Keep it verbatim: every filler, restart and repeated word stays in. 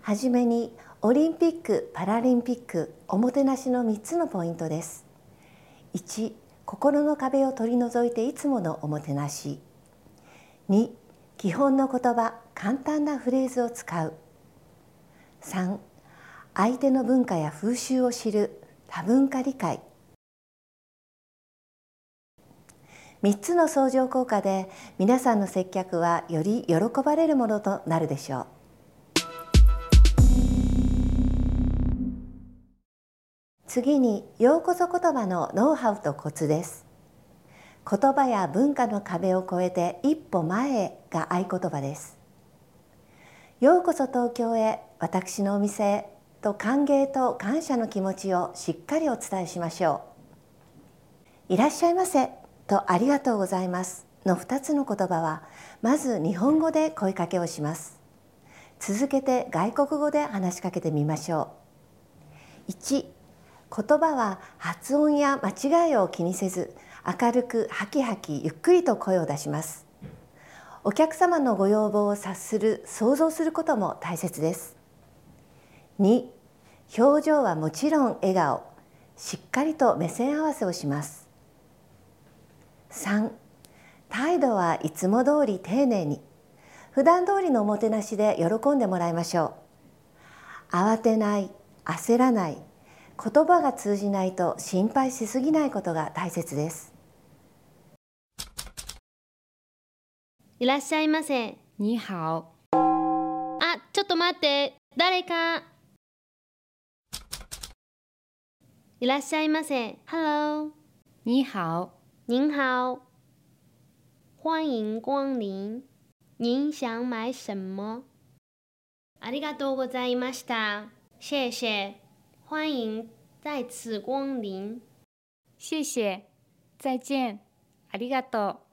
はじめにオリンピック・パラリンピックおもてなしのみっつのポイントです。いち、心の壁を取り除いていつものおもてなし。に、基本の言葉、簡単なフレーズを使う。さん、相手の文化や風習を知る多文化理解。みっつの相乗効果で皆さんの接客はより喜ばれるものとなるでしょう。次に、ようこそ言葉のノウハウとコツです。言葉や文化の壁を越えて一歩前へが合言葉です。ようこそ東京へ、私のお店へと歓迎と感謝の気持ちをしっかりお伝えしましょう。いらっしゃいませとありがとうございますのふたつの言葉は、まず日本語で声かけをします。続けて外国語で話しかけてみましょう。いち、言葉は発音や間違いを気にせず、明るくハキハキゆっくりと声を出します。お客様のご要望を察する、想像することも大切です。に、表情はもちろん笑顔、しっかりと目線合わせをします。さん、態度はいつも通り丁寧に、普段通りのおもてなしで喜んでもらいましょう。慌てない、焦らない、言葉が通じないと心配しすぎないことが大切です。 いらっしゃいませ。 你好。 あ、ちょっと待って。誰か。いらっしゃいませ。Hello。 你好。 您好。欢迎光臨。您想買什麼？ありがとうございました。謝謝。欢迎再次光臨。 謝謝。再見。ありがとう。